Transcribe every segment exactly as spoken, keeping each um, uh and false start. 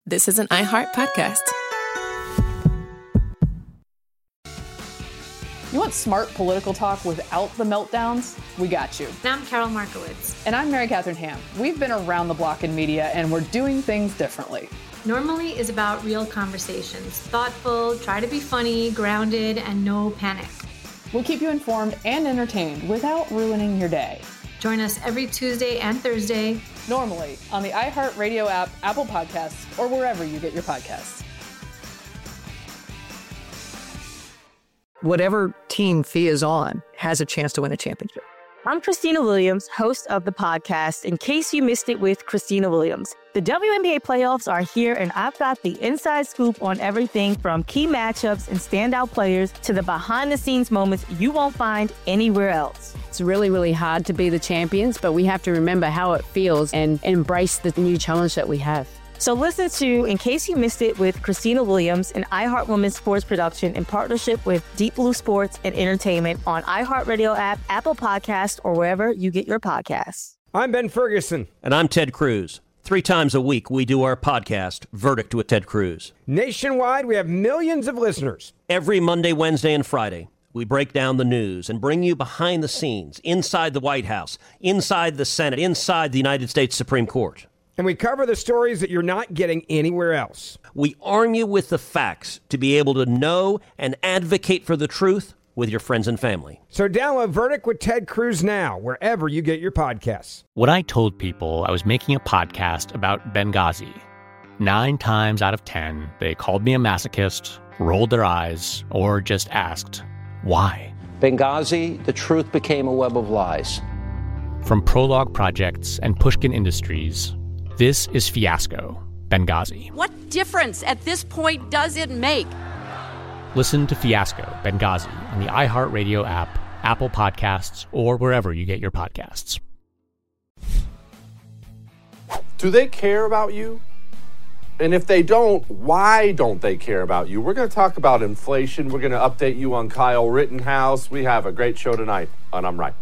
This is an iHeart podcast. You want smart political talk without the meltdowns? We got you. I'm Carol Markowitz. And I'm Mary Catherine Ham. We've been around the block in media, and we're doing things differently. Normally is about real conversations. Thoughtful, try to be funny, grounded, and no panic. We'll keep you informed and entertained without ruining your day. Join us every Tuesday and Thursday. Normally on the iHeartRadio app, Apple Podcasts, or wherever you get your podcasts. Whatever team Fia is on has a chance to win a championship. I'm Christina Williams, host of the podcast, In Case You Missed It with Christina Williams. The W N B A playoffs are here, and I've got the inside scoop on everything from key matchups and standout players to the behind-the-scenes moments you won't find anywhere else. It's really, really hard to be the champions, but we have to remember how it feels and embrace the new challenge that we have. So listen to In Case You Missed It with Christina Williams, an iHeart Women's Sports production in partnership with Deep Blue Sports and Entertainment on iHeartRadio app, Apple Podcasts, or wherever you get your podcasts. I'm Ben Ferguson. And I'm Ted Cruz. Three times a week, we do our podcast, Verdict with Ted Cruz. Nationwide, we have millions of listeners. Every Monday, Wednesday, and Friday, we break down the news and bring you behind the scenes, inside the White House, inside the Senate, inside the United States Supreme Court. And we cover the stories that you're not getting anywhere else. We arm you with the facts to be able to know and advocate for the truth with your friends and family. So download Verdict with Ted Cruz now, wherever you get your podcasts. When I told people I was making a podcast about Benghazi, nine times out of ten, they called me a masochist, rolled their eyes, or just asked, why? Benghazi, the truth became a web of lies. From Prologue Projects and Pushkin Industries, this is Fiasco, Benghazi. What difference at this point does it make? Listen to Fiasco, Benghazi on the iHeartRadio app, Apple Podcasts, or wherever you get your podcasts. Do they care about you? And if they don't, why don't they care about you? We're going to talk about inflation. We're going to update you on Kyle Rittenhouse. We have a great show tonight on I'm Right.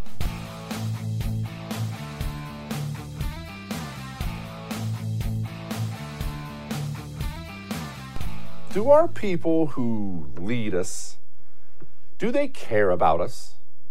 Do our people who lead us, do they care about us?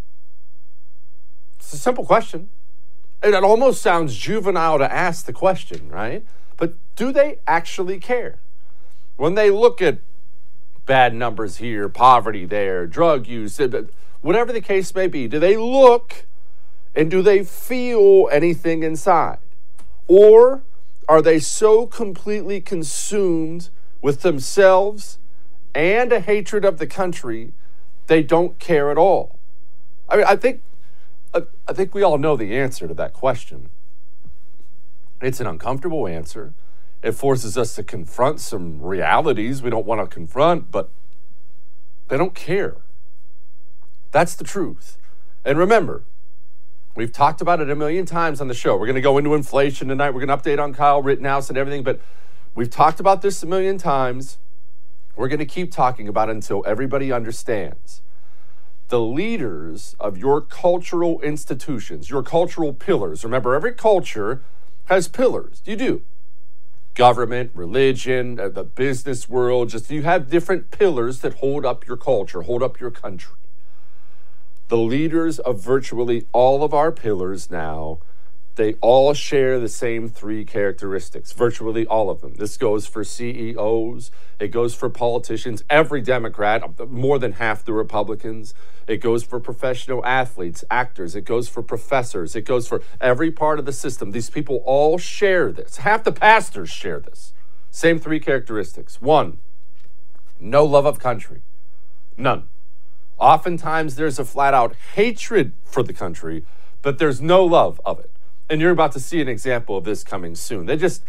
It's a simple question. And it almost sounds juvenile to ask the question, right? But do they actually care? When they look at bad numbers here, poverty there, drug use, whatever the case may be, do they look and do they feel anything inside? Or are they so completely consumed with themselves and a hatred of the country, they don't care at all? I mean, I think, I think we all know the answer to that question. It's an uncomfortable answer. It forces us to confront some realities we don't want to confront, but they don't care. That's the truth. And remember, we've talked about it a million times on the show. We're going to go into inflation tonight. We're going to update on Kyle Rittenhouse and everything, but we've talked about this a million times. We're going to keep talking about it until everybody understands. The leaders of your cultural institutions, your cultural pillars. Remember, every culture has pillars. You do. Government, religion, the business world, just you have different pillars that hold up your culture, hold up your country. The leaders of virtually all of our pillars now, they all share the same three characteristics, virtually all of them. This goes for C E Os. It goes for politicians, every Democrat, more than half the Republicans. It goes for professional athletes, actors. It goes for professors. It goes for every part of the system. These people all share this. Half the pastors share this. Same three characteristics. One, no love of country. None. Oftentimes there's a flat-out hatred for the country, but there's no love of it. And you're about to see an example of this coming soon. They just,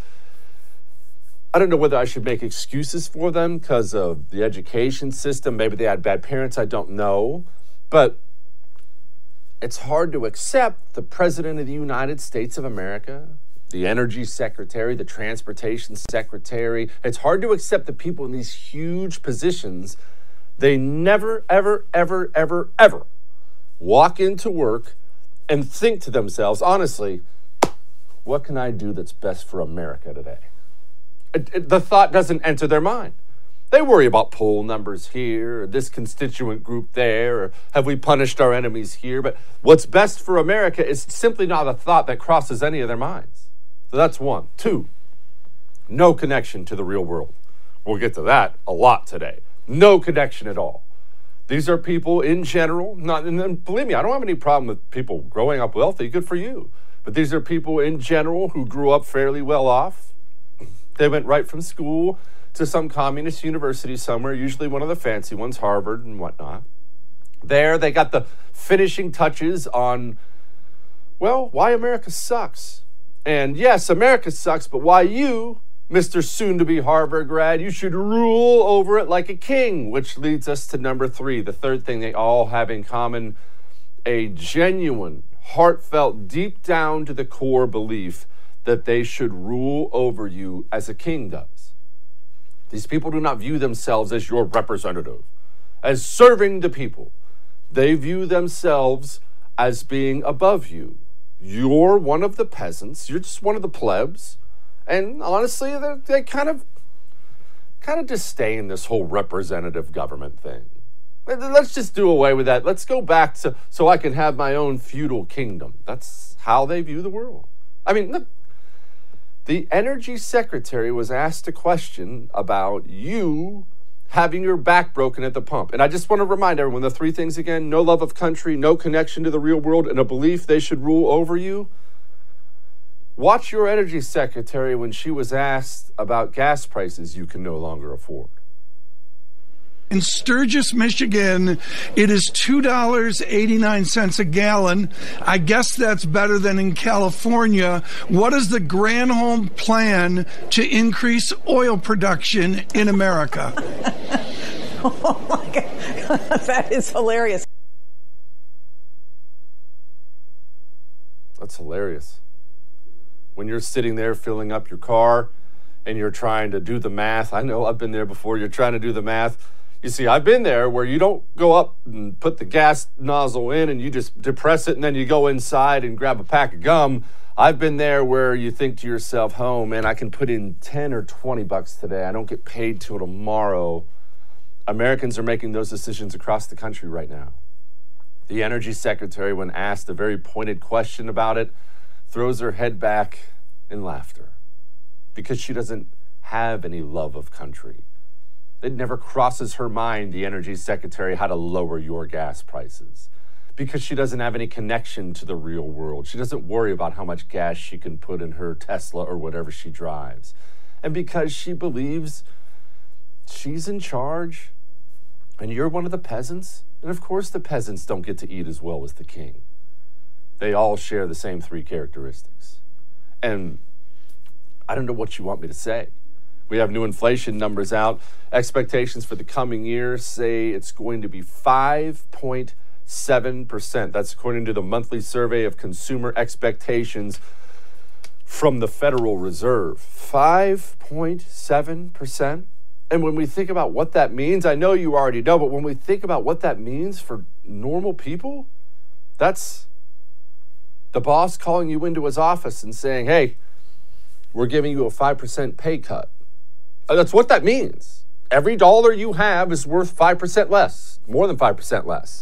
I don't know whether I should make excuses for them because of the education system. Maybe they had bad parents, I don't know. But it's hard to accept the President of the United States of America, the Energy Secretary, the Transportation Secretary. It's hard to accept the people in these huge positions. They never, ever, ever, ever, ever walk into work and think to themselves, honestly, what can I do that's best for America today? It, it, the thought doesn't enter their mind. They worry about poll numbers here, or this constituent group there, or have we punished our enemies here? But what's best for America is simply not a thought that crosses any of their minds. So that's one. Two, no connection to the real world. We'll get to that a lot today. No connection at all. These are people in general, not, and then believe me, I don't have any problem with people growing up wealthy, good for you. But these are people in general who grew up fairly well off. They went right from school to some communist university somewhere, usually one of the fancy ones, Harvard and whatnot. There, they got the finishing touches on, well, why America sucks. And yes, America sucks, but why you, Mister soon-to-be Harvard grad, you should rule over it like a king, which leads us to number three, the third thing they all have in common, a genuine, heartfelt, deep down to the core belief that they should rule over you as a king does. These people do not view themselves as your representative, as serving the people. They view themselves as being above you. You're one of the peasants. You're just one of the plebs. And honestly, they kind of, kind of disdain this whole representative government thing. Let's just do away with that. Let's go back to so I can have my own feudal kingdom. That's how they view the world. I mean, look. The energy secretary was asked a question about you having your back broken at the pump. And I just want to remind everyone the three things again: no love of country, no connection to the real world, and a belief they should rule over you. Watch your energy secretary when she was asked about gas prices you can no longer afford. In Sturgis, Michigan, it is two dollars and eighty-nine cents a gallon. I guess that's better than in California. What is the Granholm plan to increase oil production in America? Oh my God, that is hilarious. That's hilarious. When you're sitting there filling up your car and you're trying to do the math, I know I've been there before, you're trying to do the math. You see, I've been there where you don't go up and put the gas nozzle in and you just depress it and then you go inside and grab a pack of gum. I've been there where you think to yourself, oh man, I can put in ten or twenty bucks today. I don't get paid till tomorrow. Americans are making those decisions across the country right now. The energy secretary, when asked a very pointed question about it, throws her head back in laughter because she doesn't have any love of country. It never crosses her mind, the energy secretary, how to lower your gas prices because she doesn't have any connection to the real world. She doesn't worry about how much gas she can put in her Tesla or whatever she drives. And because she believes she's in charge and you're one of the peasants, and of course the peasants don't get to eat as well as the king. They all share the same three characteristics. And I don't know what you want me to say. We have new inflation numbers out. Expectations for the coming year say it's going to be five point seven percent. That's according to the monthly survey of consumer expectations from the Federal Reserve. five point seven percent. And when we think about what that means, I know you already know, but when we think about what that means for normal people, that's the boss calling you into his office and saying, hey, we're giving you a five percent pay cut. That's what that means. Every dollar you have is worth five percent less, more than five percent less.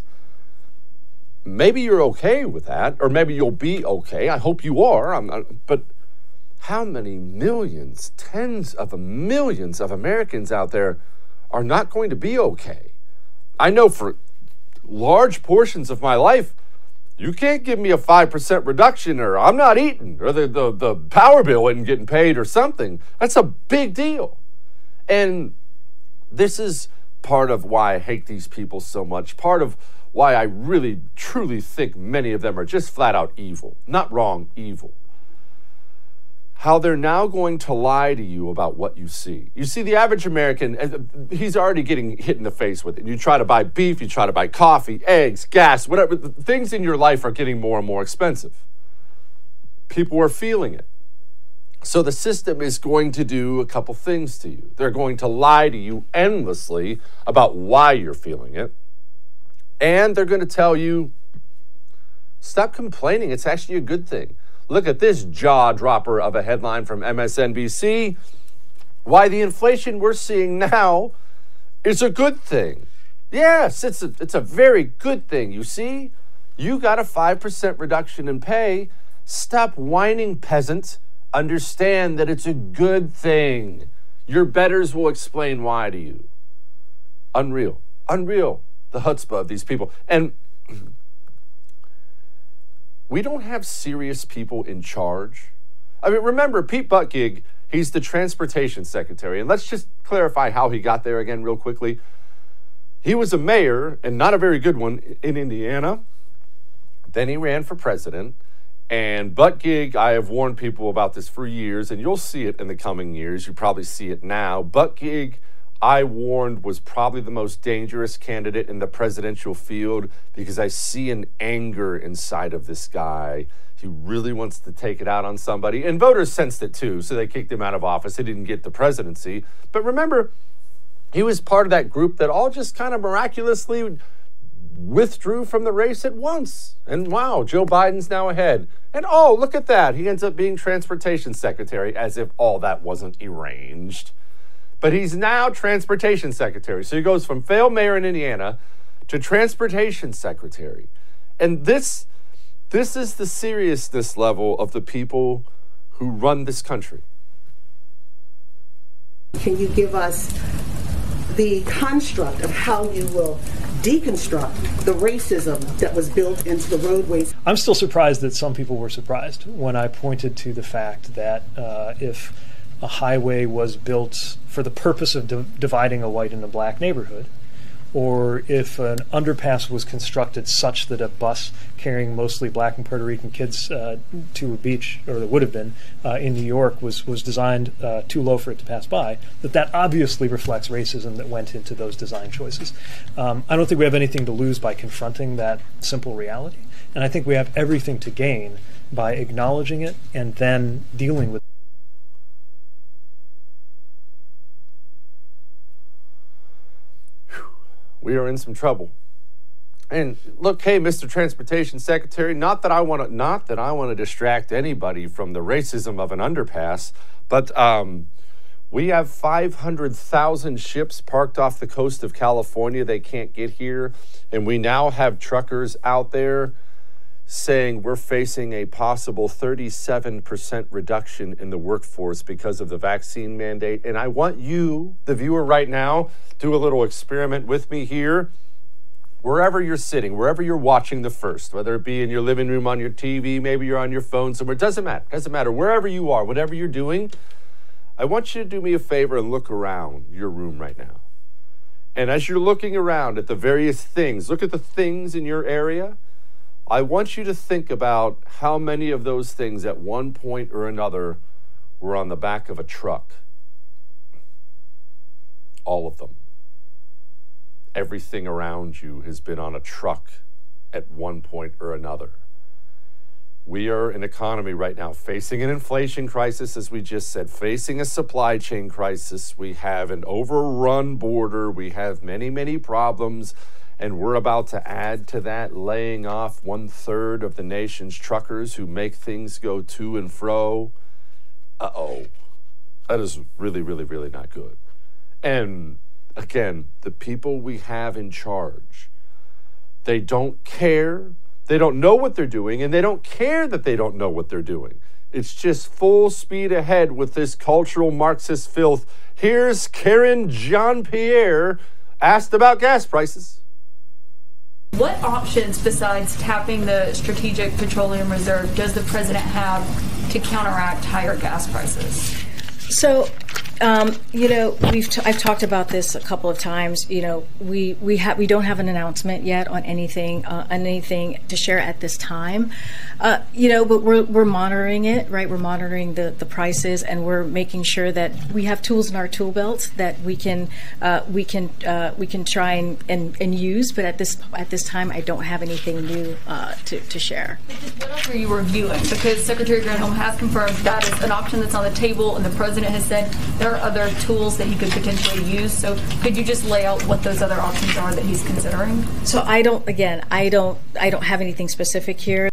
Maybe you're okay with that, or maybe you'll be okay. I hope you are. I'm not, but how many millions, tens of millions of Americans out there are not going to be okay? I know for large portions of my life, you can't give me a five percent reduction or I'm not eating or the, the, the power bill isn't getting paid or something. That's a big deal. And this is part of why I hate these people so much, part of why I really, truly think many of them are just flat out evil. Not wrong, evil. How they're now going to lie to you about what you see. You see, the average American, he's already getting hit in the face with it. You try to buy beef, you try to buy coffee, eggs, gas, whatever. Things in your life are getting more and more expensive. People are feeling it. So the system is going to do a couple things to you. They're going to lie to you endlessly about why you're feeling it. And they're going to tell you, stop complaining. It's actually a good thing. Look at this jaw dropper of a headline from M S N B C. why the inflation we're seeing now is a good thing. Yes, it's a, it's a very good thing. You see, you got a five percent reduction in pay. Stop whining, peasant. Understand that it's a good thing. Your betters will explain why to you. Unreal. Unreal, the chutzpah of these people. And we don't have serious people in charge. I mean, remember, Pete Buttigieg, he's the transportation secretary. And let's just clarify how he got there again real quickly. He was a mayor, and not a very good one, in Indiana. Then he ran for president. And Buttigieg, I have warned people about this for years, and you'll see it in the coming years. You probably see it now. Buttigieg, I warned, was probably the most dangerous candidate in the presidential field because I see an anger inside of this guy. He really wants to take it out on somebody. And voters sensed it too, so they kicked him out of office. He didn't get the presidency. But remember, he was part of that group that all just kind of miraculously withdrew from the race at once. And wow, Joe Biden's now ahead. And oh, look at that. He ends up being transportation secretary, as if all that wasn't arranged. But he's now transportation secretary. So he goes from failed mayor in Indiana to transportation secretary. And this, this is the seriousness level of the people who run this country. Can you give us the construct of how you will deconstruct the racism that was built into the roadways? I'm still surprised that some people were surprised when I pointed to the fact that uh, if a highway was built for the purpose of di- dividing a white and a black neighborhood, or if an underpass was constructed such that a bus carrying mostly black and Puerto Rican kids uh, to a beach, or that would have been uh, in New York, was was designed uh, too low for it to pass by, that that obviously reflects racism that went into those design choices. Um, I don't think we have anything to lose by confronting that simple reality, and I think we have everything to gain by acknowledging it and then dealing with it. We are in some trouble. And look, hey, Mister Transportation Secretary, not that I want to not that I want to distract anybody from the racism of an underpass, but um, we have five hundred thousand ships parked off the coast of California. They can't get here. And we now have truckers out there saying we're facing a possible thirty-seven percent reduction in the workforce because of the vaccine mandate. And I want you, the viewer right now, do a little experiment with me here. Wherever you're sitting, wherever you're watching the first, whether it be in your living room, on your T V, maybe you're on your phone somewhere, it doesn't matter. It doesn't matter. Wherever you are, whatever you're doing, I want you to do me a favor and look around your room right now. And as you're looking around at the various things, look at the things in your area. I want you to think about how many of those things at one point or another were on the back of a truck. All of them. Everything around you has been on a truck at one point or another. We are an economy right now facing an inflation crisis, as we just said, facing a supply chain crisis. We have an overrun border. We have many, many problems. And we're about to add to that, laying off one third of the nation's truckers who make things go to and fro. Uh-oh. That is really, really, really not good. And again, the people we have in charge, they don't care. They don't know what they're doing, and they don't care that they don't know what they're doing. It's just full speed ahead with this cultural Marxist filth. Here's Karen Jean-Pierre asked about gas prices. What options besides tapping the Strategic Petroleum Reserve does the president have to counteract higher gas prices? So, um, you know, we've t- I've talked about this a couple of times. You know, we we have we don't have an announcement yet on anything uh, on anything to share at this time. Uh, you know, but we're we're monitoring it, right? We're monitoring the, the prices, and we're making sure that we have tools in our tool belt that we can uh, we can uh, we can try and, and, and use. But at this at this time, I don't have anything new uh, to to share. What else are you reviewing? Because Secretary Granholm has confirmed that is an option that's on the table, and the president has said there are other tools that he could potentially use. So could you just lay out what those other options are that he's considering? So I don't, again, I don't, I don't have anything specific here.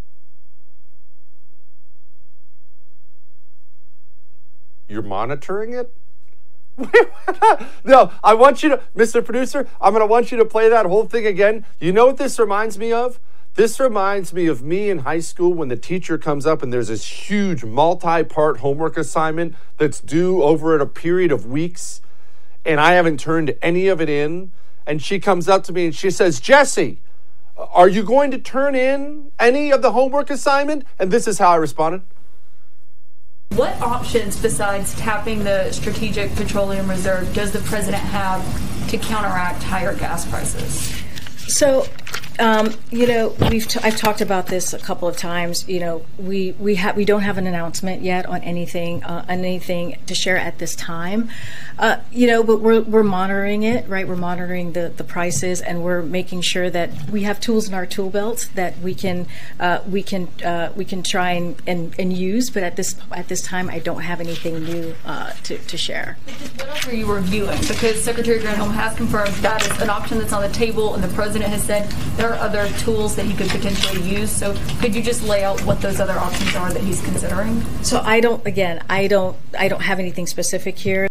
You're monitoring it? No, I want you to, Mister Producer, I'm going to want you to play that whole thing again. You know what this reminds me of? This reminds me of me in high school when the teacher comes up and there's this huge multi-part homework assignment that's due over at a period of weeks, and I haven't turned any of it in. And she comes up to me and she says, Jesse, are you going to turn in any of the homework assignment? And this is how I responded. What options besides tapping the Strategic Petroleum Reserve does the president have to counteract higher gas prices? So, um, you know, we've t- I've talked about this a couple of times. You know, we we have we don't have an announcement yet on anything uh, on anything to share at this time. Uh, you know, but we're we're monitoring it, right? We're monitoring the, the prices, and we're making sure that we have tools in our tool belt that we can uh, we can uh, we can try and, and, and use. But at this at this time, I don't have anything new uh, to to share. What else are you reviewing? Because Secretary Granholm has confirmed that is an option that's on the table, and the president has said there are other tools that he could potentially use. So could you just lay out what those other options are that he's considering? So I don't. Again, I don't. I don't have anything specific here.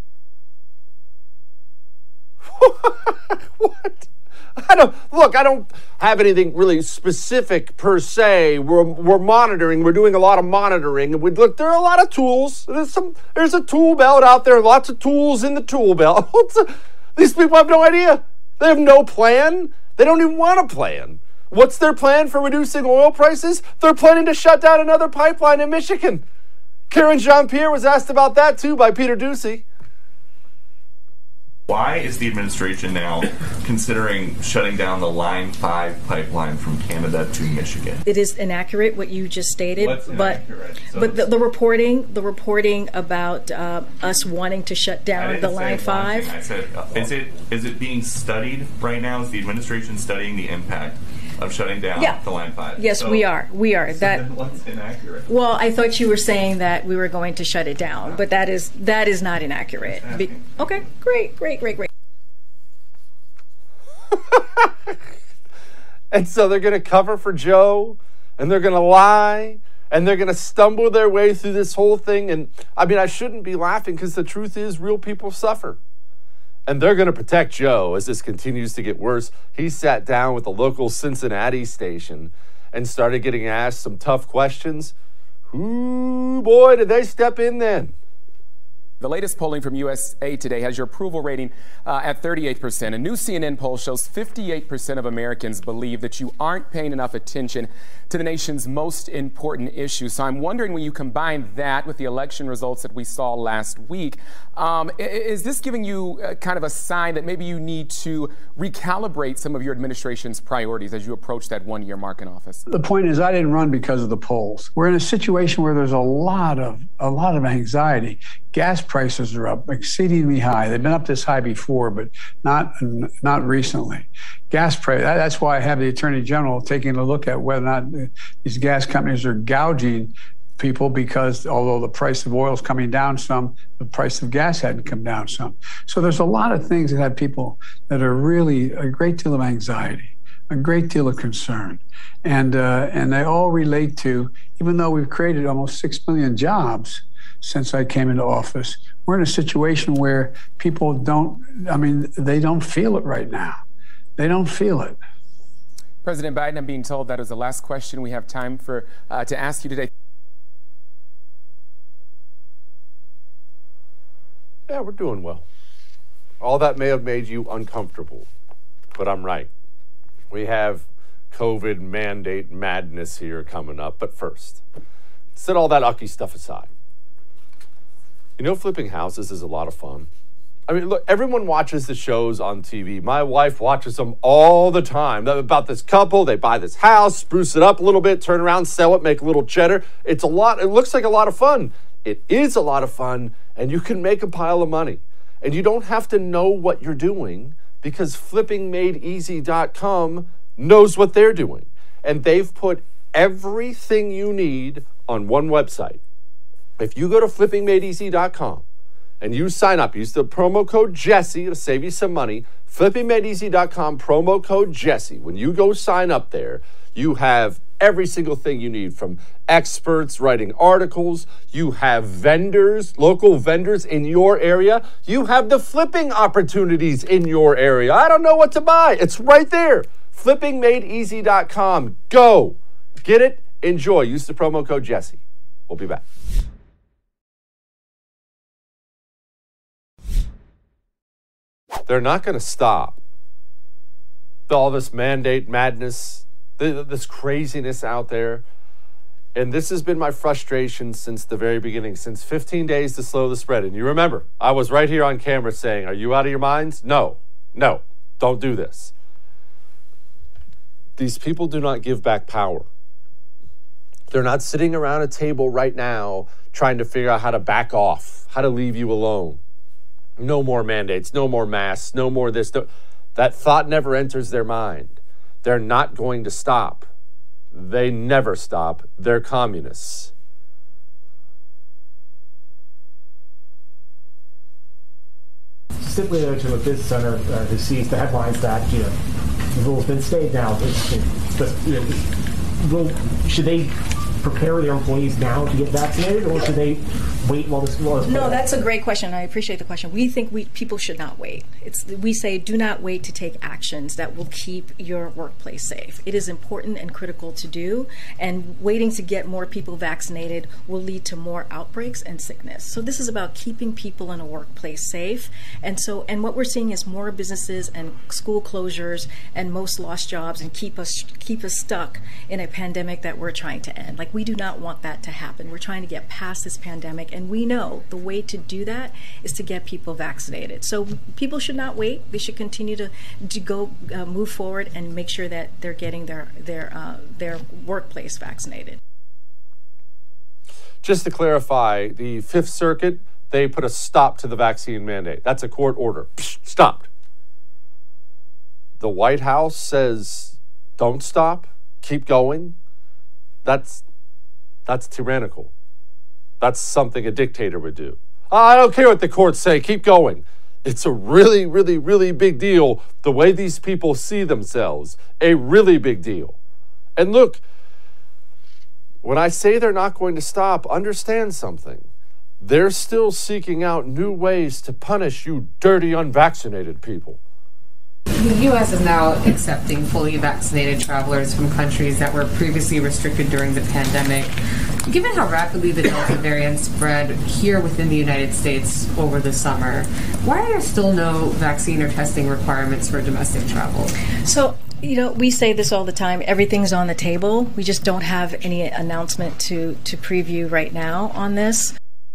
What? I don't look. I don't have anything really specific per se. We're we're monitoring. We're doing a lot of monitoring. And we look. There are a lot of tools. There's some. There's a tool belt out there. Lots of tools in the tool belt. These people have no idea. They have no plan. They don't even want a plan. What's their plan for reducing oil prices? They're planning to shut down another pipeline in Michigan. Karen Jean-Pierre was asked about that too by Peter Doocy. Why is the administration now considering shutting down the Line five pipeline from Canada to Michigan? It is inaccurate what you just stated, What's but so but the, the reporting the reporting about uh, us wanting to shut down the Line five. I said, uh, is it is it being studied right now? Is the administration studying the impact of shutting down yeah. the Line five? Yes, so, we are. We are. So that. Then what's inaccurate? Well, I thought you were saying that we were going to shut it down, but that is that is not inaccurate. Be, okay, great, great, great, great. And so they're going to cover for Joe, and they're going to lie, and they're going to stumble their way through this whole thing. And I mean, I shouldn't be laughing because the truth is real people suffer. And they're going to protect Joe as this continues to get worse. He sat down with the local Cincinnati station and started getting asked some tough questions. Ooh, boy, did they step in then. The latest polling from U S A Today has your approval rating uh, at thirty-eight percent. A new C N N poll shows fifty-eight percent of Americans believe that you aren't paying enough attention to the nation's most important issues. So I'm wondering, when you combine that with the election results that we saw last week, um, is this giving you uh, kind of a sign that maybe you need to recalibrate some of your administration's priorities as you approach that one-year mark in office? The point is, I didn't run because of the polls. We're in a situation where there's a lot of a lot of anxiety. Gas prices are up exceedingly high. They've been up this high before, but not not recently. Gas price. That's why I have the Attorney General taking a look at whether or not these gas companies are gouging people, because although the price of oil is coming down some, the price of gas hadn't come down some. So there's a lot of things that have people that are really a great deal of anxiety, a great deal of concern, and uh, and they all relate to, even though we've created almost six million jobs since I came into office, we're in a situation where people don't, I mean, they don't feel it right now. They don't feel it. President Biden, I'm being told that is the last question we have time for uh, to ask you today. Yeah, we're doing well. All that may have made you uncomfortable, but I'm right. We have COVID mandate madness here coming up, but first, set all that ucky stuff aside. You know, flipping houses is a lot of fun. I mean, look, everyone watches the shows on T V. My wife watches them all the time. About this couple, they buy this house, spruce it up a little bit, turn around, sell it, make a little cheddar. It's a lot. It looks like a lot of fun. It is a lot of fun, and you can make a pile of money. And you don't have to know what you're doing, because flipping made easy dot com knows what they're doing. And they've put everything you need on one website. If you go to flipping made easy dot com and you sign up, use the promo code Jesse to save you some money. flipping made easy dot com, promo code Jesse. When you go sign up there, you have every single thing you need, from experts writing articles. You have vendors, local vendors in your area. You have the flipping opportunities in your area. I don't know what to buy. It's right there. flipping made easy dot com. Go. Get it. Enjoy. Use the promo code Jesse. We'll be back. They're not going to stop. All this mandate madness, this craziness out there. And this has been my frustration since the very beginning, since fifteen days to slow the spread. And you remember, I was right here on camera saying, are you out of your minds? No, no, don't do this. These people do not give back power. They're not sitting around a table right now trying to figure out how to back off, how to leave you alone. No more mandates, no more masks, no more this. No. That thought never enters their mind. They're not going to stop. They never stop. They're communists. Simply to a business owner uh, who sees the headlines that, you know, the rule's been stayed now, it's, it's, you know, will, should they prepare their employees now to get vaccinated, or should they wait while this law is No, that's a great question. I appreciate the question. We think we people should not wait. It's we say do not wait to take actions that will keep your workplace safe. It is important and critical to do, and waiting to get more people vaccinated will lead to more outbreaks and sickness. So this is about keeping people in a workplace safe. And so and what we're seeing is more businesses and school closures and most lost jobs, and keep us keep us stuck in a pandemic that we're trying to end. Like, we do not want that to happen. We're trying to get past this pandemic, and we know the way to do that is to get people vaccinated. So people should not wait. They should continue to, to go uh, move forward and make sure that they're getting their their uh, their workplace vaccinated. Just to clarify, the Fifth Circuit, they put a stop to the vaccine mandate. That's a court order. Psh, stopped. The White House says, don't stop, keep going. That's that's tyrannical. That's something a dictator would do. Oh, I don't care what the courts say, keep going. It's a really, really, really big deal the way these people see themselves. A really big deal. And look, when I say they're not going to stop, understand something. They're still seeking out new ways to punish you dirty, unvaccinated people. The U S is now accepting fully vaccinated travelers from countries that were previously restricted during the pandemic. Given how rapidly the Delta variant spread here within the United States over the summer, why are there still no vaccine or testing requirements for domestic travel? So, you know, we say this all the time. Everything's on the table. We just don't have any announcement to, to preview right now on this.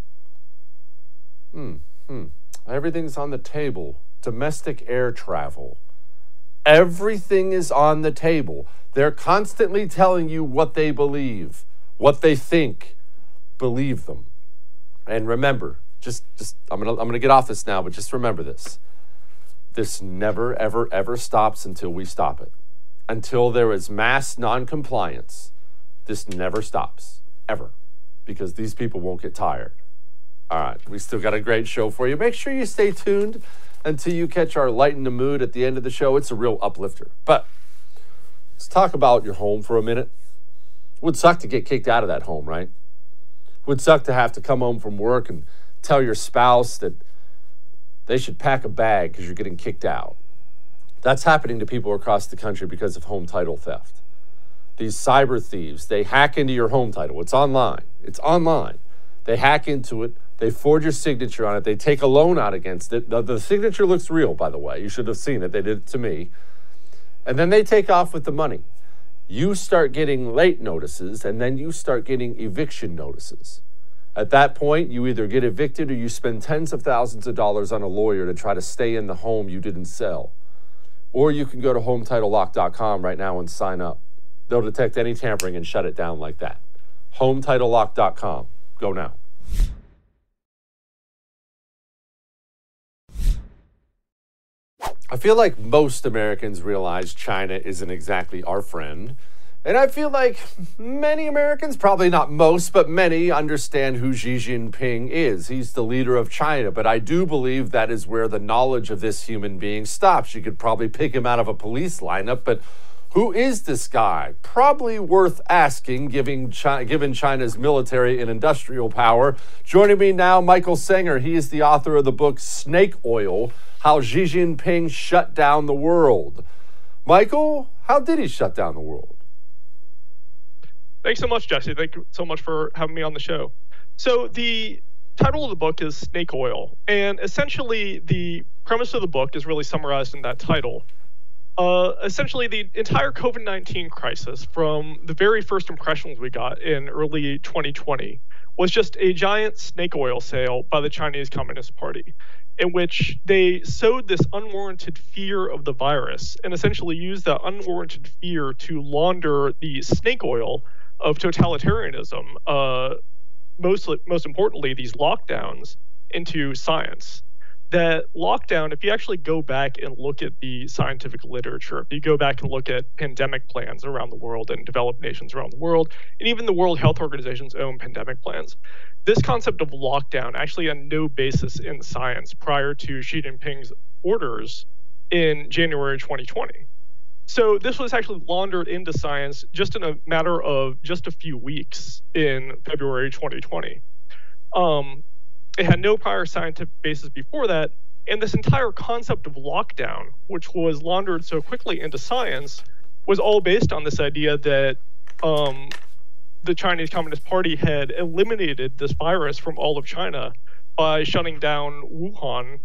Hmm. Hmm. Everything's on the table. Domestic air travel. Everything is on the table. They're constantly telling you what they believe, what they think. Believe them. And remember, just, just I'm gonna I'm gonna get off this now, but just remember this. This never, ever, ever stops until we stop it. Until there is mass non-compliance, this never stops. Ever. Because these people won't get tired. All right, we still got a great show for you. Make sure you stay tuned until you catch our Lighten the Mood at the end of the show. It's a real uplifter. But let's talk about your home for a minute. It would suck to get kicked out of that home, right? It would suck to have to come home from work and tell your spouse that they should pack a bag because you're getting kicked out. That's happening to people across the country because of home title theft. These cyber thieves, they hack into your home title. It's online. It's online. They hack into it. They forge your signature on it. They take a loan out against it. The, the signature looks real, by the way. You should have seen it. They did it to me. And then they take off with the money. You start getting late notices, and then you start getting eviction notices. At that point, you either get evicted or you spend tens of thousands of dollars on a lawyer to try to stay in the home you didn't sell. Or you can go to home title lock dot com right now and sign up. They'll detect any tampering and shut it down like that. home title lock dot com. Go now. I feel like most Americans realize China isn't exactly our friend. And I feel like many Americans, probably not most, but many, understand who Xi Jinping is. He's the leader of China. But I do believe that is where the knowledge of this human being stops. You could probably pick him out of a police lineup, but Who is this guy? Probably worth asking, given, China, given China's military and industrial power. Joining me now, Michael Sanger. He is the author of the book Snake Oil, How Xi Jinping Shut Down the World. Michael, how did he shut down the world? Thanks so much, Jesse. Thank you so much for having me on the show. So the title of the book is Snake Oil, and essentially the premise of the book is really summarized in that title. Uh, essentially, the entire COVID nineteen crisis, from the very first impressions we got in early twenty twenty, was just a giant snake oil sale by the Chinese Communist Party, in which they sowed this unwarranted fear of the virus and essentially used that unwarranted fear to launder the snake oil of totalitarianism, uh, most, most importantly, these lockdowns, into science. That lockdown, if you actually go back and look at the scientific literature, if you go back and look at pandemic plans around the world and developed nations around the world, and even the World Health Organization's own pandemic plans, this concept of lockdown actually had no basis in science prior to Xi Jinping's orders in January twenty twenty. So this was actually laundered into science just in a matter of just a few weeks in February twenty twenty. Um, It had no prior scientific basis before that, and this entire concept of lockdown, which was laundered so quickly into science, was all based on this idea that um, the Chinese Communist Party had eliminated this virus from all of China by shutting down Wuhan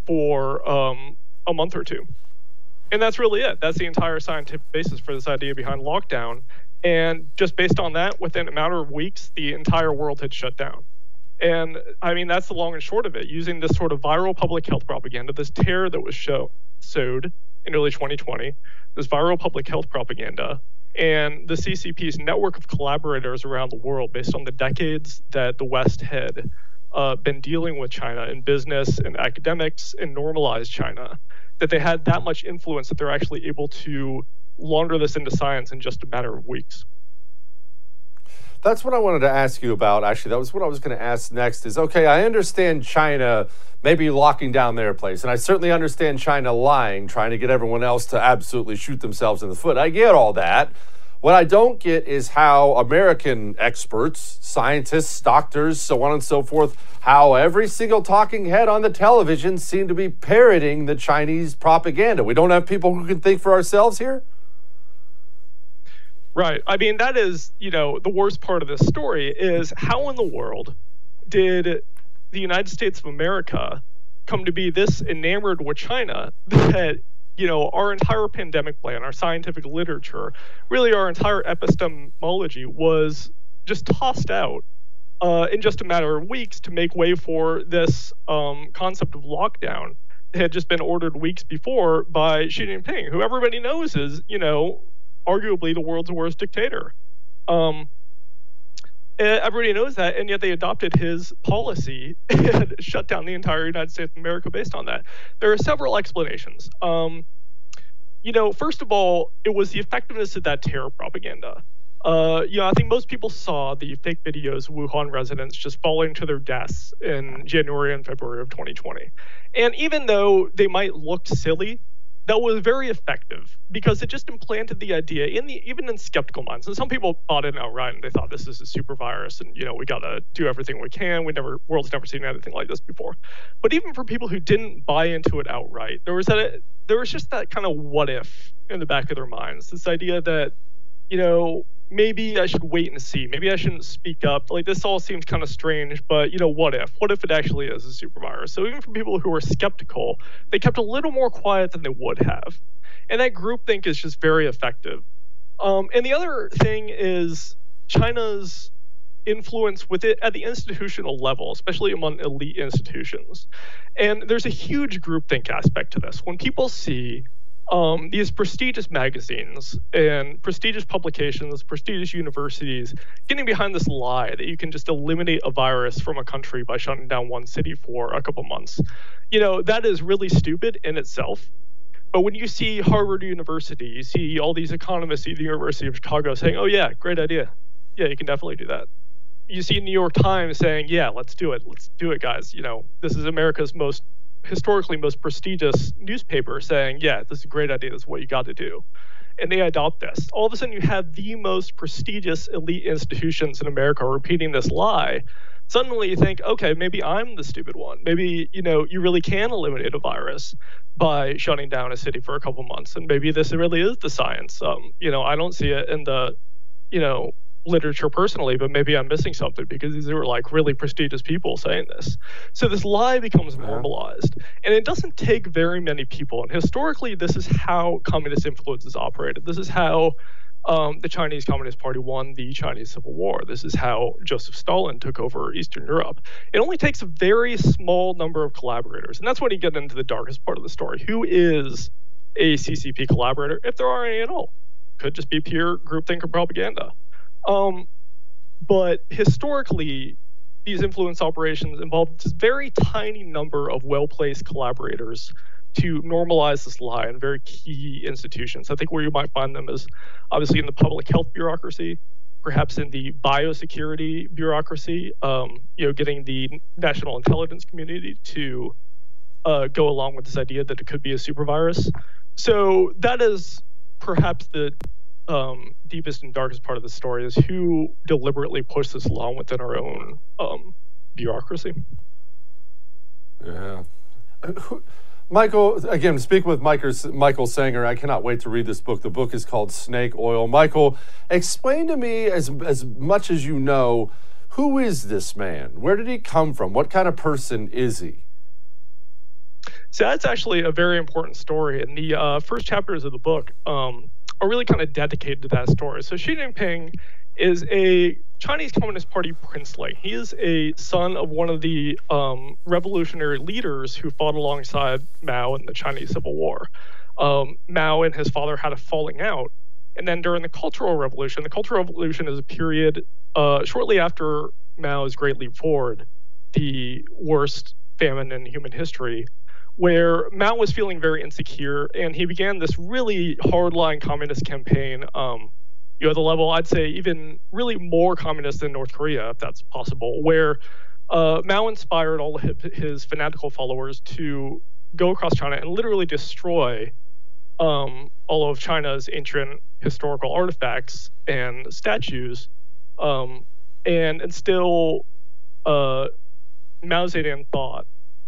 for um, a month or two. And that's really it. That's the entire scientific basis for this idea behind lockdown. And just based on that, within a matter of weeks, the entire world had shut down. And I mean, that's the long and short of it. Using this sort of viral public health propaganda, this terror that was show, sowed in early twenty twenty, this viral public health propaganda, and the C C P's network of collaborators around the world based on the decades that the West had uh, been dealing with China in business and academics and normalized China, that they had that much influence that they're actually able to launder this into science in just a matter of weeks. That's what I wanted to ask you about, actually. That was what I was going to ask next is, okay, I understand China maybe locking down their place, and I certainly understand China lying, trying to get everyone else to absolutely shoot themselves in the foot. I get all that. What I don't get is how American experts, scientists, doctors, so on and so forth, how every single talking head on the television seem to be parroting the Chinese propaganda. We don't have people who can think for ourselves here? Right. I mean, that is, you know, the worst part of this story is how in the world did the United States of America come to be this enamored with China that, you know, our entire pandemic plan, our scientific literature, really our entire epistemology was just tossed out uh, in just a matter of weeks to make way for this um, concept of lockdown that had just been ordered weeks before by Xi Jinping, who everybody knows is, you know, arguably the world's worst dictator. Um, everybody knows that, and yet they adopted his policy and shut down the entire United States of America based on that. There are several explanations. Um, you know, first of all, it was the effectiveness of that terror propaganda. Uh, you know, I think most people saw the fake videos of Wuhan residents just falling to their deaths in January and February of twenty twenty. And even though they might look silly, that was very effective because it just implanted the idea in the even in skeptical minds. And some people bought it outright and they thought this is a super virus and, you know, we got to do everything we can. We never, world's never seen anything like this before. But even for people who didn't buy into it outright, there was that, there was just that kind of what if in the back of their minds. This idea that, you know, maybe I should wait and see. Maybe I shouldn't speak up. Like, this all seems kind of strange, but, you know, what if? What if it actually is a super virus? So even for people who are skeptical, they kept a little more quiet than they would have. And that groupthink is just very effective. Um, and the other thing is China's influence with it at the institutional level, especially among elite institutions. And there's a huge groupthink aspect to this. When people see Um, these prestigious magazines and prestigious publications, prestigious universities getting behind this lie that you can just eliminate a virus from a country by shutting down one city for a couple months. You know, that is really stupid in itself. But when you see Harvard University, you see all these economists at the University of Chicago saying, oh yeah, great idea. Yeah, you can definitely do that. You see New York Times saying, yeah, let's do it. Let's do it, guys. You know, this is America's most historically most prestigious newspaper saying, yeah, this is a great idea. This is what you got to do. and they adopt this. All of a sudden, you have the most prestigious elite institutions in America repeating this lie. Suddenly you think, okay, maybe I'm the stupid one. Maybe, you know, you really can eliminate a virus by shutting down a city for a couple months. And maybe this really is the science. Um, you know, I don't see it in the, you know, literature personally, but maybe I'm missing something because these are like really prestigious people saying this. So this lie becomes normalized, and it doesn't take very many people. And historically, this is how communist influences operated. This is how Um, the Chinese Communist Party won the Chinese Civil War. This is how Joseph Stalin took over Eastern Europe. It only takes a very small number of collaborators, and that's when you get into the darkest part of the story. Who is a C C P collaborator, if there are any at all? Could just be pure groupthink or propaganda. Um, but historically, these influence operations involve this very tiny number of well-placed collaborators to normalize this lie in very key institutions. I think where you might find them is obviously in the public health bureaucracy, perhaps in the biosecurity bureaucracy, um, you know, getting the national intelligence community to uh, go along with this idea that it could be a super virus. So that is perhaps the um, deepest and darkest part of the story, is who deliberately pushed this along within our own um, bureaucracy. Yeah. Michael, again, speaking with Michael Sanger, I cannot wait to read this book. The book is called Snake Oil. Michael, explain to me, as as much as you know, who is this man? Where did he come from? What kind of person is he? So that's actually a very important story. And the uh, first chapters of the book um, are really kind of dedicated to that story. So Xi Jinping is a Chinese Communist Party princeling. He is a son of one of the um, revolutionary leaders who fought alongside Mao in the Chinese Civil War. Um, Mao and his father had a falling out. And then during the Cultural Revolution, the Cultural Revolution is a period uh, shortly after Mao's Great Leap Forward, the worst famine in human history, where Mao was feeling very insecure, and he began this really hardline communist campaign, um, you know, the level, I'd say, even really more communist than North Korea, if that's possible, where uh, Mao inspired all of his fanatical followers to go across China and literally destroy um, all of China's ancient historical artifacts and statues, um, and instill uh, Mao Zedong thought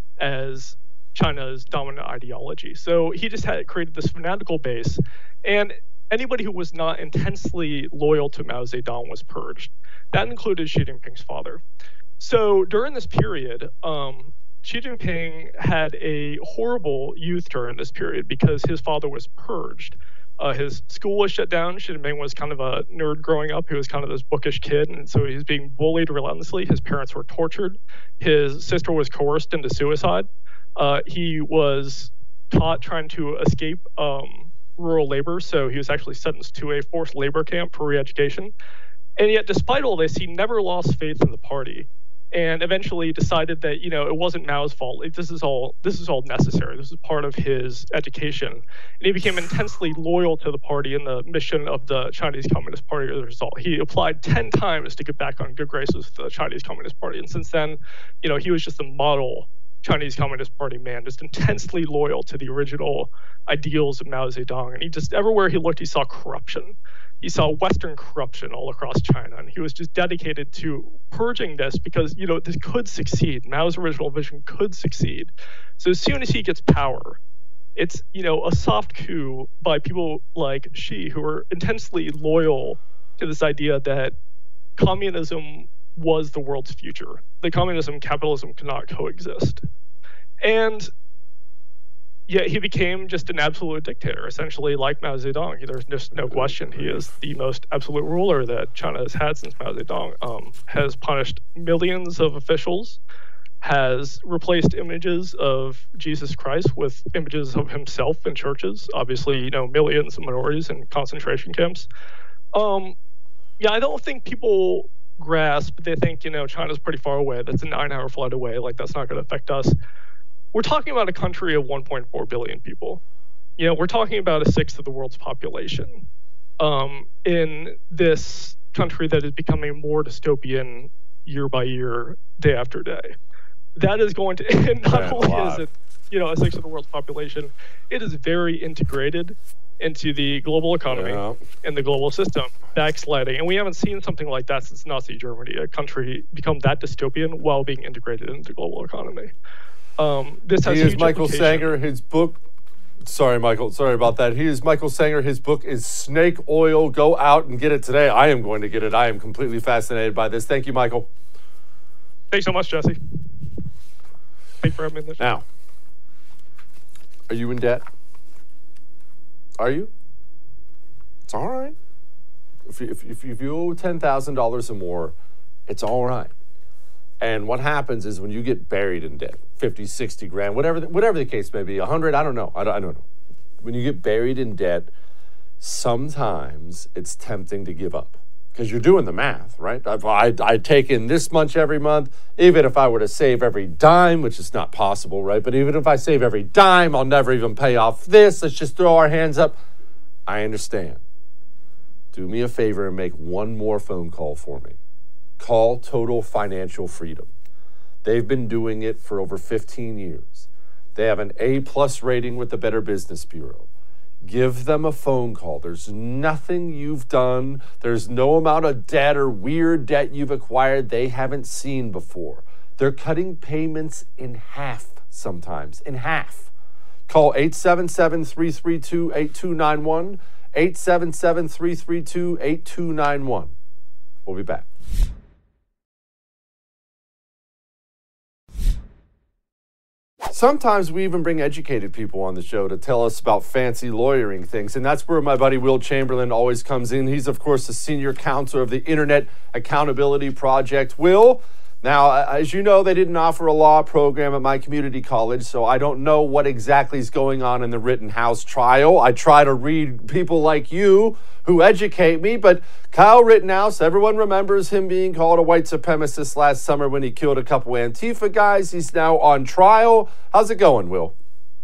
as China's dominant ideology. So he just had created this fanatical base, and anybody who was not intensely loyal to Mao Zedong was purged. That included Xi Jinping's father. So during this period, um, Xi Jinping had a horrible youth during this period because his father was purged. Uh, his school was shut down. Xi Jinping was kind of a nerd growing up. He was kind of this bookish kid, and so he was being bullied relentlessly. His parents were tortured. His sister was coerced into suicide. Uh, he was caught trying to escape um, rural labor, so he was actually sentenced to a forced labor camp for re-education. And yet, despite all this, he never lost faith in the party, and eventually decided that, you know, it wasn't Mao's fault. This is all this is all necessary. This is part of his education. And he became intensely loyal to the party and the mission of the Chinese Communist Party as a result. He applied ten times to get back on good graces with the Chinese Communist Party. And since then, you know, he was just a model Chinese Communist Party man, just intensely loyal to the original ideals of Mao Zedong. And he just, everywhere he looked, he saw corruption. He saw Western corruption all across China. And he was just dedicated to purging this because, you know, this could succeed. Mao's original vision could succeed. So as soon as he gets power, it's, you know, a soft coup by people like Xi, who are intensely loyal to this idea that communism was the world's future. The communism and capitalism cannot coexist. And yet he became just an absolute dictator, essentially like Mao Zedong. There's just no question. He is the most absolute ruler that China has had since Mao Zedong. Um, has punished millions of officials, has replaced images of Jesus Christ with images of himself in churches. Obviously, you know, millions of minorities in concentration camps. Um, yeah, I don't think people grasp. They think, you know, China's pretty far away. That's a nine-hour flight away. Like, that's not going to affect us. We're talking about a country of one point four billion people. You know, we're talking about a sixth of the world's population um, in this country that is becoming more dystopian year by year, day after day. That is going to, and not only is it, you know, a sixth of the world's population, it is very integrated into the global economy Yeah. and the global system backsliding. And we haven't seen something like that since Nazi Germany, a country become that dystopian while being integrated into the global economy. Um, this has He is huge Michael implications. Sanger. His book, sorry, Michael, sorry about that. He is Michael Sanger. His book is Snake Oil. Go out and get it today. I am going to get it. I am completely fascinated by this. Thank you, Michael. Thanks so much, Jesse. Thanks for having me on this. Now, are you in debt? Are you? It's all right. If you, if, if you owe ten thousand dollars or more, it's all right. And what happens is when you get buried in debt, fifty, sixty grand, whatever the, whatever the case may be, one hundred, I don't know. I don't, I don't know. When you get buried in debt, sometimes it's tempting to give up because you're doing the math, right? I've, I, I take in this much every month. Even if I were to save every dime, which is not possible, right? But even if I save every dime, I'll never even pay off this. Let's just throw our hands up. I understand. Do me a favor and make one more phone call for me. Call Total Financial Freedom. They've been doing it for over fifteen years. They have an A plus rating with the Better Business Bureau. Give them a phone call. There's nothing you've done. There's no amount of debt or weird debt you've acquired they haven't seen before. They're cutting payments in half sometimes, in half. Call eight seven seven, three three two, eight two nine one, eight seven seven, three three two, eight two nine one. We'll be back. Sometimes we even bring educated people on the show to tell us about fancy lawyering things, and that's where my buddy Will Chamberlain always comes in. He's, of course, the senior counselor of the Internet Accountability Project. Will, now, as you know, they didn't offer a law program at my community college, so I don't know what exactly is going on in the Rittenhouse trial. I try to read people like you who educate me, but Kyle Rittenhouse, everyone remembers him being called a white supremacist last summer when he killed a couple Antifa guys. He's now on trial. How's it going, Will?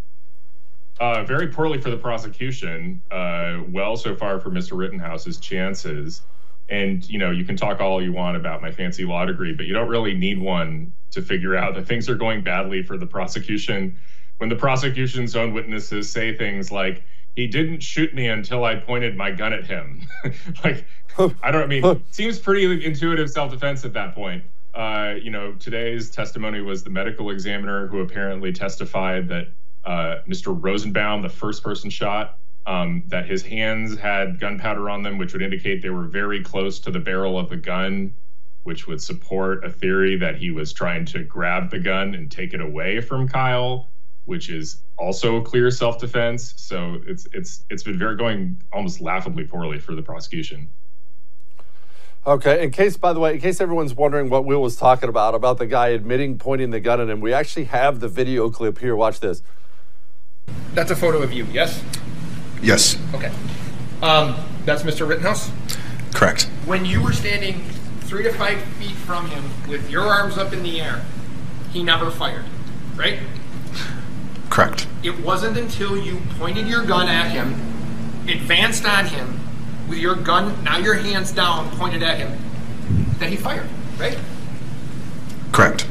Uh, very poorly for the prosecution. Uh, well, so far for Mister Rittenhouse's chances. And, you know, you can talk all you want about my fancy law degree, but you don't really need one to figure out that things are going badly for the prosecution when the prosecution's own witnesses say things like, he didn't shoot me until I pointed my gun at him. Like, I don't I mean, it seems pretty intuitive self-defense at that point. Uh, you know, today's testimony was the medical examiner who apparently testified that uh, Mister Rosenbaum, the first person shot, um, that his hands had gunpowder on them, which would indicate they were very close to the barrel of the gun, which would support a theory that he was trying to grab the gun and take it away from Kyle, which is also clear self-defense. So it's it's it's been very going almost laughably poorly for the prosecution. Okay, in case, by the way, in case everyone's wondering what Will was talking about, about the guy admitting pointing the gun at him, we actually have the video clip here. Watch this. That's a photo of you, yes? Yes. Okay. Um, that's Mister Rittenhouse? Correct. When you were standing three to five feet from him with your arms up in the air, he never fired, right? Correct. It wasn't until you pointed your gun at him, advanced on him, with your gun, now your hands down, pointed at him, that he fired, right? Correct.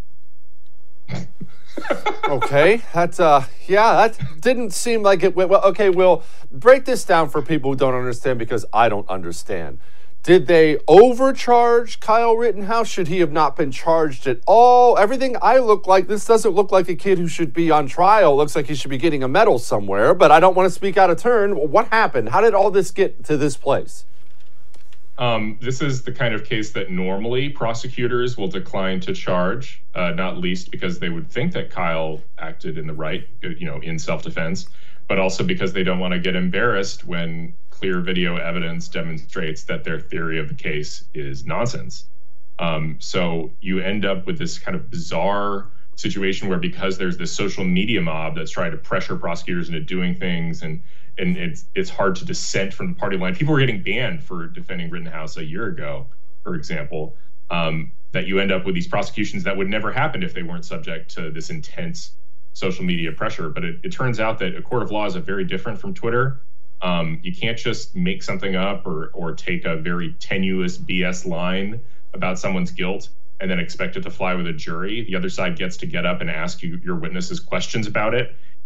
Okay, that's, uh, yeah, that didn't seem like it went well. Okay, Will, break this down for people who don't understand because I don't understand. Did they overcharge Kyle Rittenhouse? Should he have not been charged at all? Everything I look like, this doesn't look like a kid who should be on trial. It looks like he should be getting a medal somewhere, but I don't want to speak out of turn. What happened? How did all this get to this place? Um, this is the kind of case that normally prosecutors will decline to charge, uh, not least because they would think that Kyle acted in the right, you know, in self-defense, but also because they don't want to get embarrassed when clear video evidence demonstrates that their theory of the case is nonsense. Um, so you end up with this kind of bizarre situation where, because there's this social media mob that's trying to pressure prosecutors into doing things, and and it's it's hard to dissent from the party line. People were getting banned for defending Rittenhouse a year ago, for example, um, that you end up with these prosecutions that would never happen if they weren't subject to this intense social media pressure. But it, it turns out that a court of law is a very different from Twitter. Um, you can't just make something up or or take a very tenuous B S line about someone's guilt and then expect it to fly with a jury. The other side gets to get up and ask you your witnesses questions about it.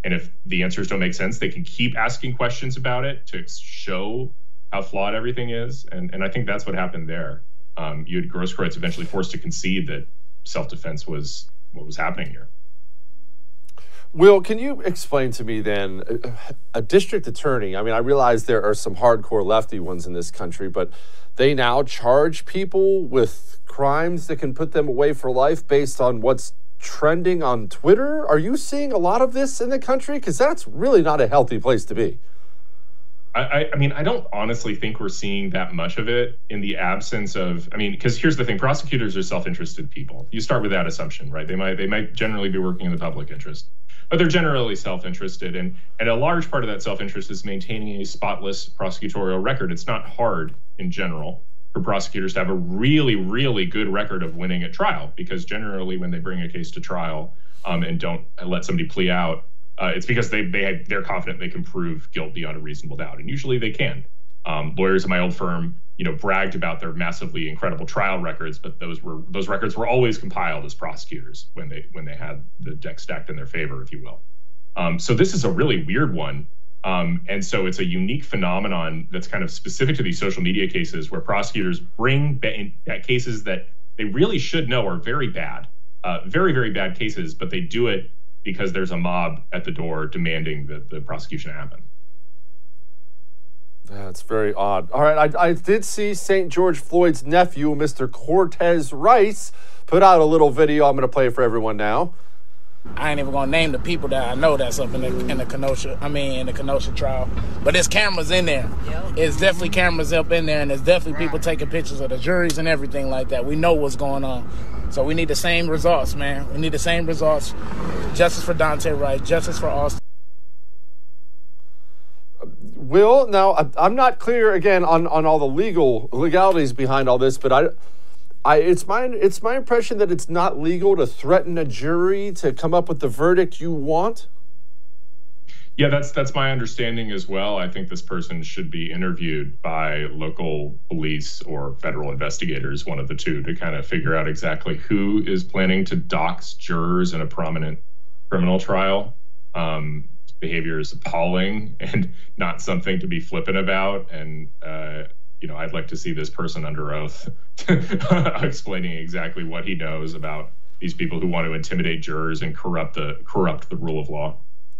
And if the answers don't make sense, they can keep asking questions about it to show how flawed everything is. And, and I think that's what happened there. Um, you had Grosskreutz eventually forced to concede that self-defense was what was happening here. Will, can you explain to me then, a, a district attorney, I mean, I realize there are some hardcore lefty ones in this country, but they now charge people with crimes that can put them away for life based on what's trending on Twitter? Are you seeing a lot of this in the country? Because that's really not a healthy place to be. I, I mean, I don't honestly think we're seeing that much of it in the absence of, I mean, because here's the thing, prosecutors are self-interested people. You start with that assumption, right? They might they might generally be working in the public interest, but they're generally self-interested. And, and a large part of that self-interest is maintaining a spotless prosecutorial record. It's not hard in general for prosecutors to have a really, really good record of winning at trial, because generally when they bring a case to trial um, and don't let somebody plea out, Uh, it's because they, they, they're confident they can prove guilt beyond a reasonable doubt. And usually they can. Um, lawyers in my old firm, you know, bragged about their massively incredible trial records, but those were those records were always compiled as prosecutors when they when they had the deck stacked in their favor, if you will. Um, so this is a really weird one. Um, and so it's a unique phenomenon that's kind of specific to these social media cases where prosecutors bring ba- cases that they really should know are very bad, uh, very, very bad cases, but they do it because there's a mob at the door demanding that the prosecution happen. That's very odd. All right, I, I did see Saint George Floyd's nephew, Mister Cortez Rice, put out a little video. I'm going to play it for everyone now. I ain't even going to name the people that I know that's up in the, in the Kenosha, I mean, in the Kenosha trial. But there's cameras in there. Yep. It's definitely cameras up in there, and there's definitely right. people taking pictures of the juries and everything like that. We know what's going on. So we need the same results, man. We need the same results. Justice for Daunte Wright, justice for Austin. Will, now, I'm not clear, again, on, on all the legal legalities behind all this, but I... I, it's my it's my impression that it's not legal to threaten a jury to come up with the verdict you want. Yeah, that's that's my understanding as well. I think this person should be interviewed by local police or federal investigators, one of the two, to kind of figure out exactly who is planning to dox jurors in a prominent criminal trial. Um, behavior is appalling and not something to be flippant about. And uh, you know, I'd like to see this person under oath explaining exactly what he knows about these people who want to intimidate jurors and corrupt the corrupt the rule of law.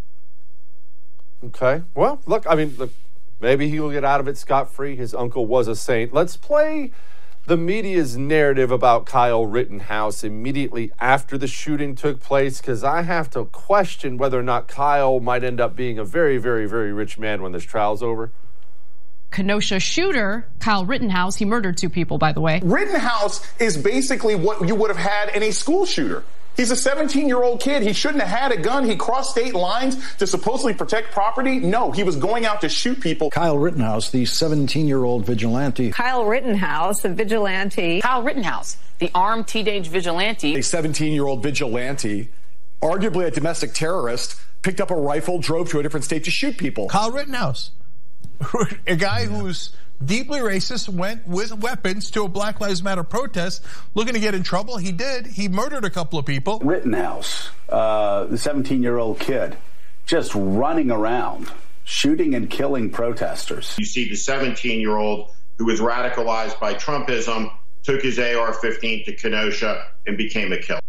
Okay. Well, look, I mean, look, maybe he will get out of it scot-free. His uncle was a saint. Let's play the media's narrative about Kyle Rittenhouse immediately after the shooting took place, because I have to question whether or not Kyle might end up being a very, very, very rich man when this trial's over. Kenosha shooter, Kyle Rittenhouse, he murdered two people, by the way. Rittenhouse is basically what you would have had in a school shooter. He's a seventeen-year-old kid. He shouldn't have had a gun. He crossed state lines to supposedly protect property. No, he was going out to shoot people. Kyle Rittenhouse, the seventeen-year-old vigilante. Kyle Rittenhouse, a vigilante. Kyle Rittenhouse, the armed teenage vigilante. A seventeen-year-old vigilante, arguably a domestic terrorist, picked up a rifle, drove to a different state to shoot people. Kyle Rittenhouse, a guy who's deeply racist, went with weapons to a Black Lives Matter protest looking to get in trouble. He did. He murdered a couple of people. Rittenhouse, uh, the seventeen-year-old kid, just running around, shooting and killing protesters. You see the seventeen-year-old who was radicalized by Trumpism, took his A R fifteen to Kenosha and became a killer.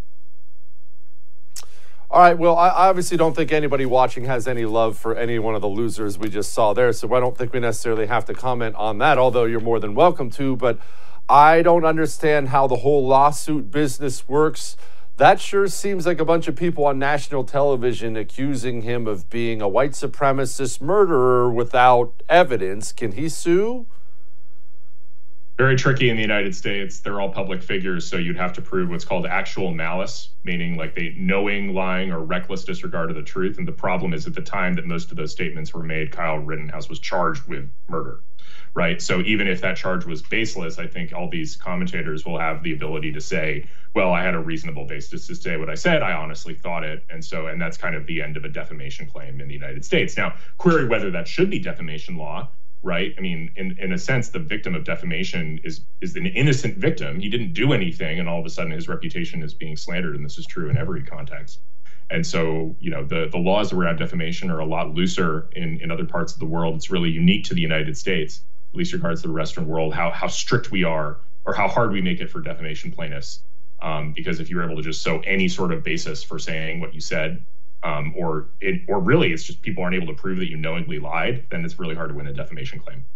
All right, well, I obviously don't think anybody watching has any love for any one of the losers we just saw there, so I don't think we necessarily have to comment on that, although you're more than welcome to. But I don't understand how the whole lawsuit business works. That sure seems like a bunch of people on national television accusing him of being a white supremacist murderer without evidence. Can he sue? Very tricky in the United States. They're all public figures, so you'd have to prove what's called actual malice, meaning like they knowing, lying, or reckless disregard of the truth. And the problem is at the time that most of those statements were made, Kyle Rittenhouse was charged with murder, right? So even if that charge was baseless, I think all these commentators will have the ability to say, well, I had a reasonable basis to say what I said. I honestly thought it. And so, and that's kind of the end of a defamation claim in the United States. Now, query whether that should be defamation law. Right? I mean, in, in a sense, the victim of defamation is is an innocent victim. He didn't do anything, and all of a sudden his reputation is being slandered, and this is true in every context. And so, you know, the, the laws around defamation are a lot looser in, in other parts of the world. It's really unique to the United States, at least regards to the Western world, how, how strict we are or how hard we make it for defamation plaintiffs. Um, because if you're able to just show any sort of basis for saying what you said, um, or it, or really it's just people aren't able to prove that you knowingly lied, then it's really hard to win a defamation claim.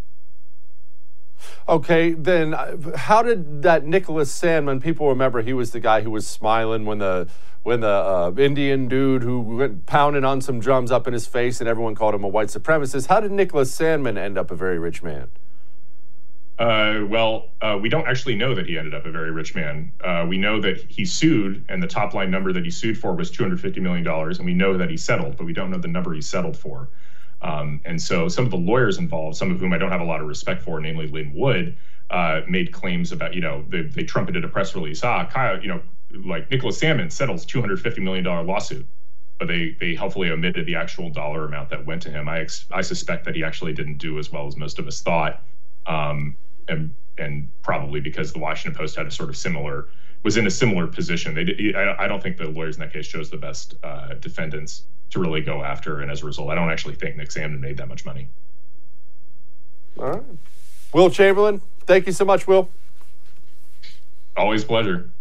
Okay, then how did that Nicholas Sandmann, people remember he was the guy who was smiling when the when the uh, Indian dude who went pounding on some drums up in his face and everyone called him a white supremacist. How did Nicholas Sandmann end up a very rich man? Uh, well, uh, we don't actually know that he ended up a very rich man. Uh, we know that he sued, and the top line number that he sued for was two hundred fifty million dollars, and we know that he settled, but we don't know the number he settled for. Um, and so some of the lawyers involved, some of whom I don't have a lot of respect for, namely Lynn Wood, uh, made claims about, you know, they, they trumpeted a press release. Ah, Kyle, you know, like Nicholas Sandmann settles two hundred fifty million dollars lawsuit, but they they helpfully omitted the actual dollar amount that went to him. I ex- I suspect that he actually didn't do as well as most of us thought. Um, and and probably because the Washington Post had a sort of similar, was in a similar position. They did, I, I don't think the lawyers in that case chose the best uh, defendants to really go after, and as a result, I don't actually think Nick Sandmann made that much money. All right. Will Chamberlain, thank you so much, Will. Always a pleasure.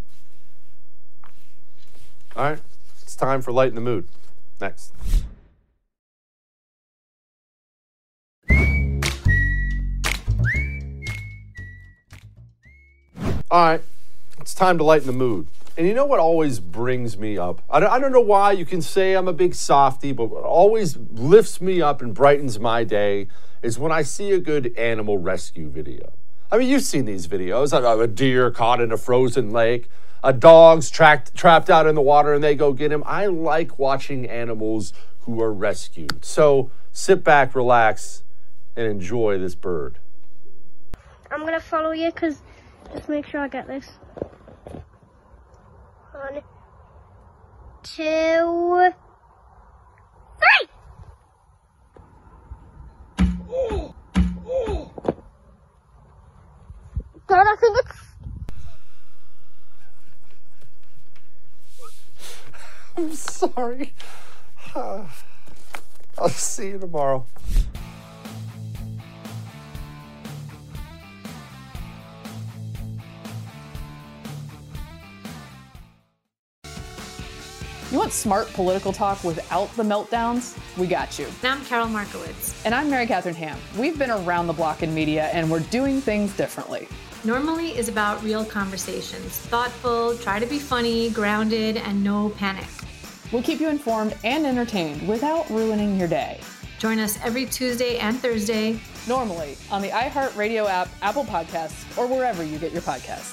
All right. It's time for Lighten the Mood. Next. All right, it's time to lighten the mood. And you know what always brings me up? I don't, I don't know why. You can say I'm a big softie, but what always lifts me up and brightens my day is when I see a good animal rescue video. I mean, you've seen these videos. A deer caught in a frozen lake, a dog's trapped, trapped out in the water and they go get him. I like watching animals who are rescued. So sit back, relax, and enjoy this bird. I'm going to follow you because... Just make sure I get this. One, two, three! God, I think it's... I'm sorry. Uh, I'll see you tomorrow. You want smart political talk without the meltdowns? We got you. I'm Carol Markowitz. And I'm Mary Catherine Ham. We've been around the block in media, and we're doing things differently. Normally is about real conversations. Thoughtful, try to be funny, grounded, and no panic. We'll keep you informed and entertained without ruining your day. Join us every Tuesday and Thursday. Normally on the iHeartRadio app, Apple Podcasts, or wherever you get your podcasts.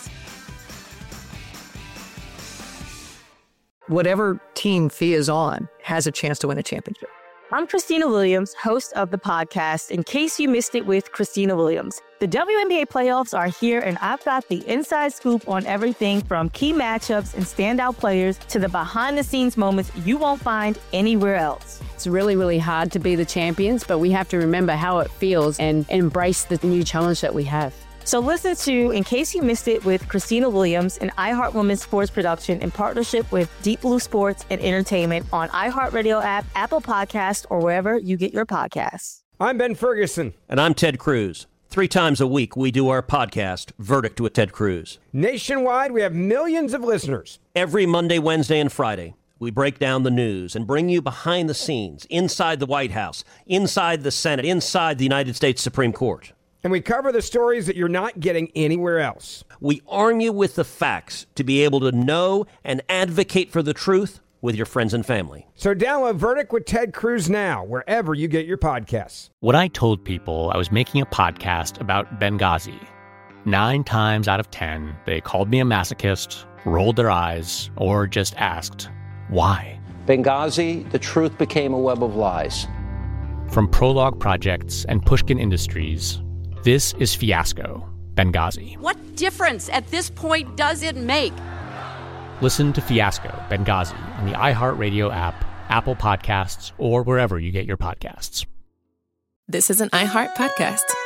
Whatever team Fee is on has a chance to win a championship. I'm Christina Williams, host of the podcast, In Case You Missed It with Christina Williams. The W N B A playoffs are here, and I've got the inside scoop on everything from key matchups and standout players to the behind-the-scenes moments you won't find anywhere else. It's really, really hard to be the champions, but we have to remember how it feels and embrace the new challenge that we have. So listen to In Case You Missed It with Christina Williams, an iHeart Women's Sports production in partnership with Deep Blue Sports and Entertainment on iHeartRadio app, Apple Podcasts, or wherever you get your podcasts. I'm Ben Ferguson. And I'm Ted Cruz. Three times a week, we do our podcast, Verdict with Ted Cruz. Nationwide, we have millions of listeners. Every Monday, Wednesday, and Friday, we break down the news and bring you behind the scenes, inside the White House, inside the Senate, inside the United States Supreme Court. And we cover the stories that you're not getting anywhere else. We arm you with the facts to be able to know and advocate for the truth with your friends and family. So download Verdict with Ted Cruz now, wherever you get your podcasts. When I told people I was making a podcast about Benghazi, nine times out of ten, they called me a masochist, rolled their eyes, or just asked, why? Benghazi, the truth became a web of lies. From Prologue Projects and Pushkin Industries, this is Fiasco, Benghazi. What difference at this point does it make? Listen to Fiasco, Benghazi on the iHeartRadio app, Apple Podcasts, or wherever you get your podcasts. This is an iHeart podcast.